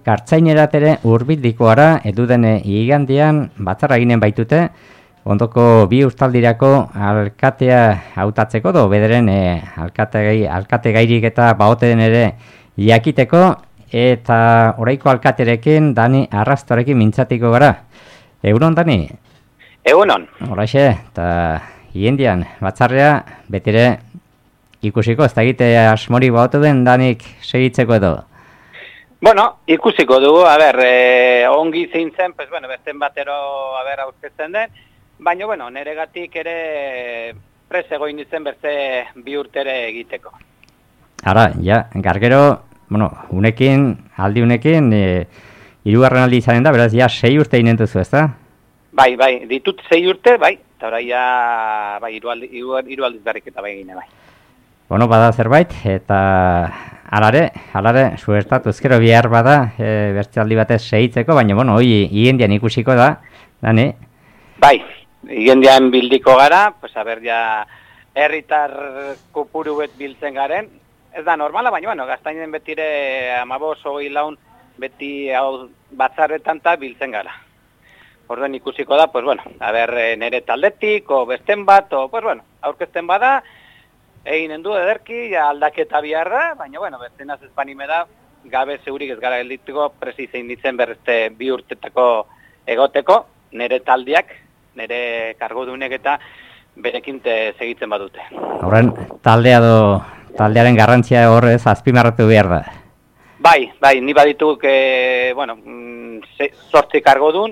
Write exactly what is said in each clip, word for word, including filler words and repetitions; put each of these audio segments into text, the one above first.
Gartzainerat ere hurbildiko gara, eduden igandian batzarra eginen baitute, ondoko bi ustaldirako alkatea hautatzeko, do bederen e, alkate, alkate gairik eta baote den ere jakiteko, eta oraiko alkaterekin Dani Arrastorekin mintzatiko gara. Egunon, Dani? Egunon. Horaixe, eta hiendian batzarrea betire ikusiko, ez da egite asmori baote den Danik segitzeko edo? Bueno, ikusiko dugu, a ber, eh, ongi zein zen, pues bueno, besten batero, a ber, aurkezten den, baina, bueno, neregatik ere prez egoin izen berze bi urtere egiteko. Ara, ja, gargero, bueno, unekin, aldi unekin, e, hirugarren aldi izanen da, beraz, ja, sei urte inentuzu, ez da? Bai, bai, ditut sei urte, bai, eta ora ja, bai, hiru aldi, hiru aldiz berrik eta bai egine, bai. Bueno, bada zerbait, eta alare, alare, suertatu ezkero bihar bada, e, bertze aldi batez segitzeko, baina, bueno, hoi, hiendian ikusiko da, Dani? Bai, hiendian bildiko gara, pues, a ber, ja, herritar kopuru bet biltzen garen, ez da normala, baina, bueno, gaztainen betire amabos, hogei laun, beti hau batzarretan eta biltzen gara. Orduan ikusiko da, pues, bueno, a ber, nere taldetik, o besten bat, o, pues, bueno, aurkezten bada, eginen du ederki, ja aldaketa biharra, baina, bueno, bestenaz espanime da, gabe zeurik ez gara geldituko, presi zein ditzen berreste bi urtetako egoteko, nere taldiak, nere kargodunek eta berekin segitzen badute. Horren, taldea do, taldearen garrantzia horrez azpimarratu behar da. Bai, bai, ni badituk, e, bueno, zortzi kargodun,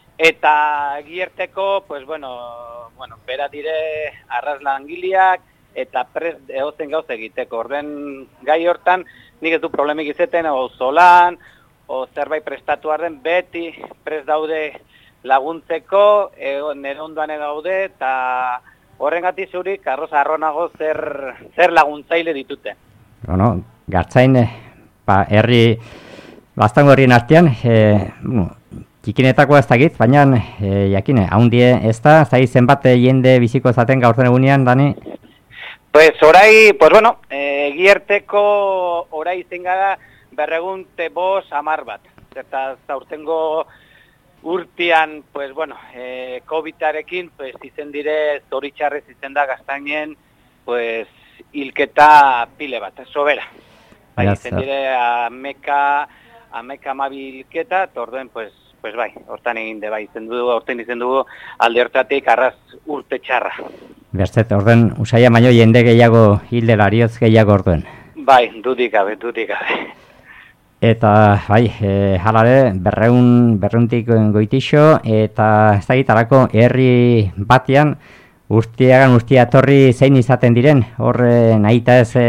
eta gierteko, pues, bueno, bueno, bera dire arras langiliak, eta prest egozen gauz egiteko. Orden gai hortan, nik ez du problemik izeten, o zolan, o zerbait prestatu arden, beti prest daude laguntzeko, e, nire ondoan gaude, eta horrengati zurik, arroz arronago zer, zer laguntzaile ditute. Bueno, Gartzain, ba, herri, bastango herrien artean, e, bueno, txikinetako ez dakit, baina, e, jakine, haundie ez da, zai zenbat jende biziko zaten gaurten egunean, Dani? Pues orai, pues bueno, e, gierteko orai zen gara berregunte bos amar bat. Eta zaurtengo urtean, pues bueno, e, COVID-arekin, pues izen dire, zoritxarrez izen da gaztainen, pues hilketa pile bat, sobera. Bai, izen dire, ameka, ameka amabi hilketa, eta orduen, pues, pues bai, hortan egin de bai, izen dugu, horten izen dugu, alde hortatik arraz urte txarra. Berzet, orden, usaia baino jende gehiago hilde larioz gehiago orduen. Bai, dudik gabe, dudik gabe. Eta, bai, e, halare, berreun, berreuntik goitixo, eta ez da gitarako herri batean, ustiagan ustia etorri zein izaten diren, horre nahita ez e,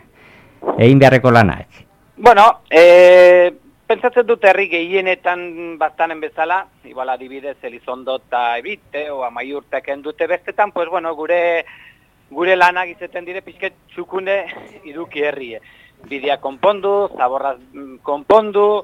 egin beharreko lanak. Bueno, e, pentsatzen dut herri gehienetan bastanen bezala, igual adibidez Elizondo eta Ebite, o Amaiurtek endute bestetan, pues bueno, gure, gure lanak izaten dire pixket txukune iduki herrie. Bidea konpondu, zaborraz konpondu,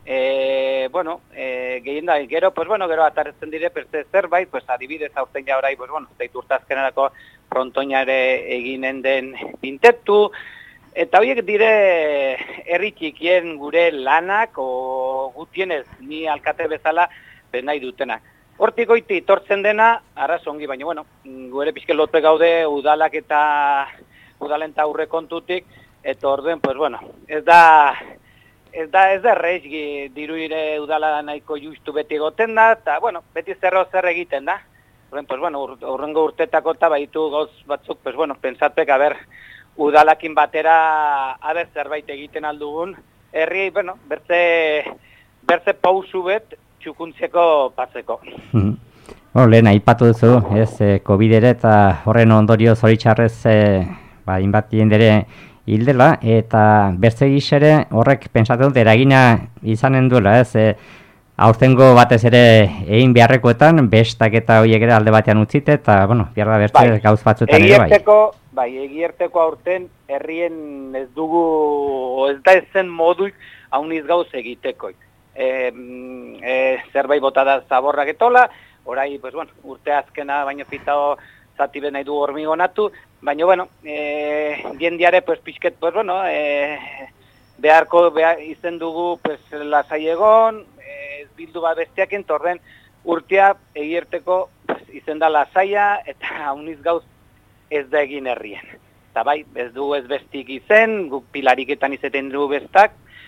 e, bueno, e, gehien da, gero, pues bueno, gero atarretzen dire, perze zerbait, pues adibidez aurten ja orai, pues bueno, zeitu urtazkenerako frontoina ere eginen den pintetu, eta horiek dire herri txikien gure lanak, o gutienez, ni alkate bezala, ben nahi dutenak. Hortik goiti tortzen dena, arraz ongi, baina, bueno, gure pixke lote gaude udalak eta udalen eta aurre kontutik, eta orduen, pues bueno, ez da, ez da, ez da errez diruire udala nahiko justu beti egoten da, eta, bueno, beti zerro zer egiten da. Orduen, pues bueno, urrengo urtetako eta baitu gauz batzuk, pues bueno, pensatek, a ber, udalakin batera, a ber, zerbait egiten aldugun, herri, bueno, bertze, bertze pausu bet, txukuntzeko patzeko. Mm-hmm. Bueno, lehen, aipatu duzu, ez, eh, COVID ere eta horren ondorio zoritxarrez, eh, ba, inbat jendere, hildela, eta bertze gizere horrek pensatzen dut eragina izanen duela, ez? E, aurtengo batez ere egin beharrekoetan, bestak eta horiek ere alde batean utzite, eta, bueno, behar da bertze bai, gauz batzuetan ere bai. Bai, egierteko aurten herrien ez dugu, ez da ezen moduik hauniz gauz egiteko. E, e, zerbait bota da zaborrak etola, orai, pues, bueno, urte azkena baino pitao zati ben nahi du hormigonatu, baina, bueno, e, jendiare, pues, pixket, pues, bueno, e, beharko behar, izen dugu pues, lasai egon, ez bildu bat bestiakin, torren urtea egierteko pues, izen da lasaia, eta hauniz gauz ez da egin herrien. Eta bai, ez du ez bestik izen, guk pilariketan izeten dugu bestak,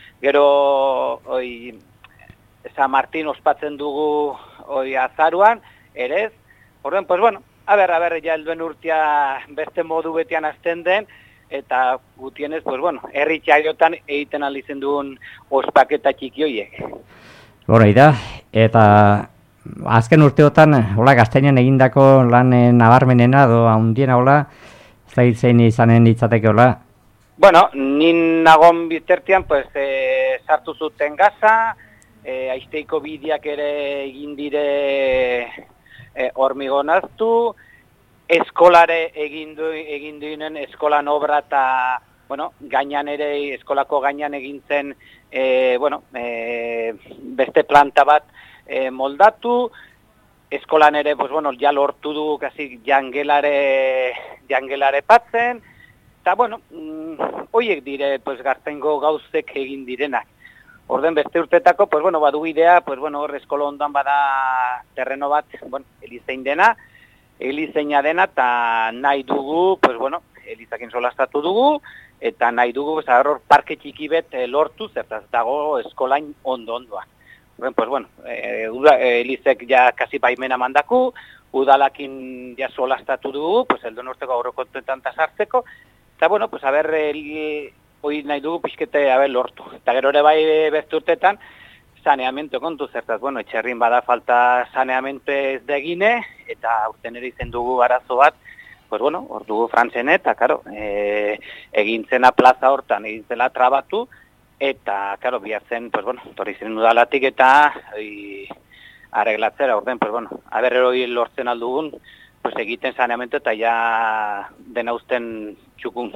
gero, oi, San Martin ospatzen dugu oi, azaruan, ere ez. Horren, pues bueno, a ber, a ber, ja helduen urtea beste modu betian azten den, eta gutienez, pues bueno, herri txaiotan egiten alizen duen ospaketa txiki horiek. Hora, da, eta azken urteotan, hola, gaztainan egindako lan nabarmenena, do handiena hola, ez da zein izanen ditzateke hola? Bueno, nin nagon bitartean, pues, e, sartu zuten gaza, e, aizteiko bideak ere egin dire e, hormigonaztu, eskolare egin du, egin duinen eskolan obra eta, bueno, gainan ere, eskolako gainan egin zen, e, bueno, e, beste planta bat e, moldatu, eskolan ere, pues, bueno, ja lortu du, kasi, jangelare, jangelare patzen, eta, bueno, mm, oiek dire, pues, Gaztaingo gauzek egin direnak. Orden beste urtetako, pues, bueno, badu idea, pues, bueno, hor eskola ondan bada terreno bat, bueno, elizein dena, elizeina dena, eta nahi dugu, pues, bueno, elizakin solastatu dugu, eta nahi dugu, pues, hor parke txiki bet e, lortu, zertaz dago eskolain ondo-ondoan. Orden, pues, bueno, e, e, elizek ja kasi baimena mandaku, udalakin ja solastatu dugu, pues, eldon urteko aurrekontuetan tasartzeko, eta, bueno, pues, a ber, el, hoi nahi dugu pixkete, a ber, lortu. Eta gero ere bai beste urtetan, saneamento kontu zertaz, bueno, etxerrin bada falta saneamento ez da egine, eta urten ere izen dugu arazo bat, pues, bueno, hor dugu frantzene, eta, karo, e, egintzena plaza hortan, egintzela trabatu, eta, karo, bihartzen, pues, bueno, torri zen udalatik eta oi, arreglatzera, orden, pues, bueno, a ber, hori lortzen aldugun, pues, egiten saneamento eta ja dena usten txukun.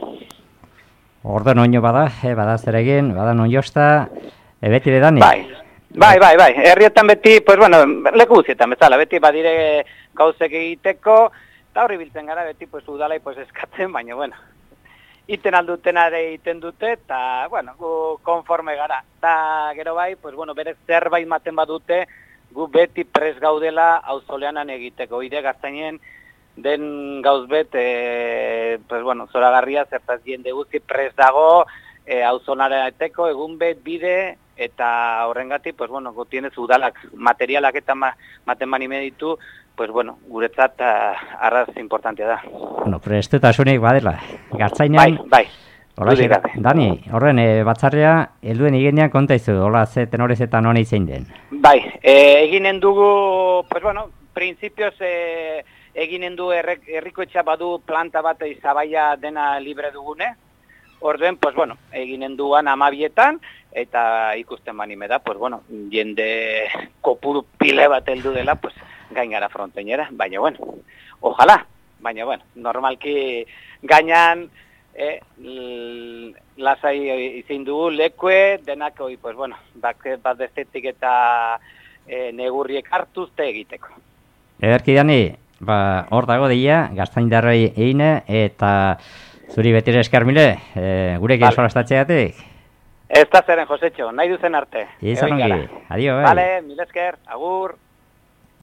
Ordo noño bada, e, bada zer egin, bada noñosta, e, beti bedani? Bai, bai, bai, bai, herrietan beti, pues, bueno, leku guzietan bezala, beti badire gauzek egiteko, eta horri biltzen gara, beti, pues, udalai, pues, eskatzen, baina, bueno, iten aldutenare egiten dute, eta, bueno, gu konforme gara. Eta gero bai, pues, bueno, berez zerbait maten badute, gu beti pres gaudela auzoleanan egiteko. Ide Gaztainen den gauz bet, e, pues, bueno, zoragarria, zertaz jende guzti pres dago, e, auzonaren eteko, egun bet bide, eta horrengatik, pues, bueno, gutienez udalak materialak eta ma, maten mani meditu, pues, bueno, guretzat uh, arraz importantea da. Bueno, prestutasunik badela. Gatzainan... Bai, bai. Hola, Dani, horren, e, batzarrea, helduen igenean konta izu, hola, ze tenorezetan hona izein den? Bai, e, eginen dugu, pues, bueno, prinsipioz e, eginen du errek, herriko etxa badu planta bat izabaia dena libre dugune, orduen, pues, bueno, eginen duan amabietan, eta ikusten banime da, pues, bueno, jende kopuru pile bat heldu dela, pues, gain gara fronteñera, baina, bueno, ojalá, baina, bueno, normalki gainan, eh, lasai izin dugu lekue, denak, oi, pues, bueno, bat, bat bestetik eta eh, negurriek hartuzte egiteko. Ederki Dani, ba, hor dago deia, Gaztaindarroi eine, eta zuri betire esker mile, e, gurekin vale. Solastatzeatik. Ez da zeren, Josetxo, nahi duzen arte. Izan ongi, adio, bai. Vale, mil esker, agur.